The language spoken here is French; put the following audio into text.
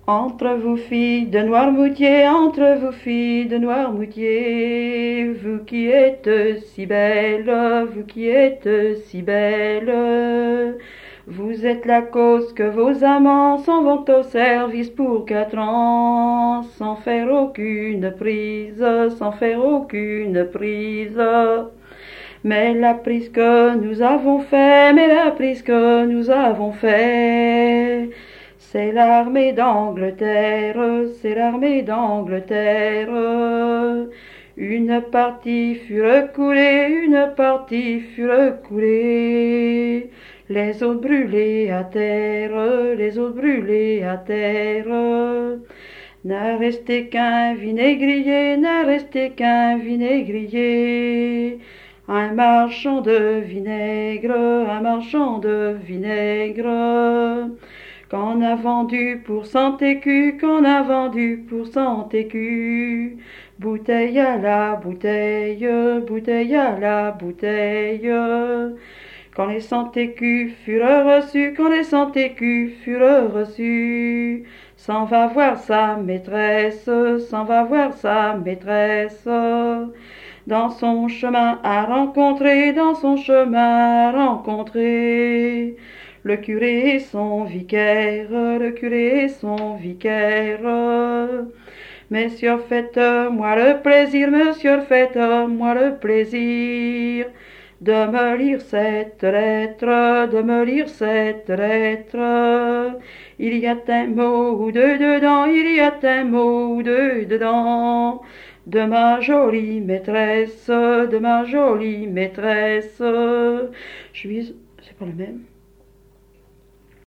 Entre vous filles de Noirmoutier, entre vous filles de Noirmoutier, vous qui êtes si belles, vous qui êtes si belles, vous êtes la cause que vos amants s'en vont au service pour 4 ans, sans faire aucune prise, sans faire aucune prise. Mais la prise que nous avons fait, mais la prise que nous avons fait, c'est l'armée d'Angleterre, c'est l'armée d'Angleterre. Une partie fut recoulée, une partie fut recoulée. Les autres brûlés à terre, les autres brûlés à terre. N'a resté qu'un vinaigrier, n'a resté qu'un vinaigrier. Un marchand de vinaigre, un marchand de vinaigre, qu'on a vendu pour 100 écus, qu'on a vendu pour 100 écus. Bouteille à la bouteille, bouteille à la bouteille. Quand les 100 écus furent reçus, quand les 100 écus furent reçus, s'en va voir sa maîtresse, s'en va voir sa maîtresse. Dans son chemin à rencontrer, dans son chemin à rencontrer, le curé et son vicaire, le curé et son vicaire. Messieurs, faites-moi le plaisir, messieurs, faites-moi le plaisir de me lire cette lettre, de me lire cette lettre. Il y a un mot ou deux dedans, il y a un mot ou deux dedans. De ma jolie maîtresse, de ma jolie maîtresse. C'est pas le même.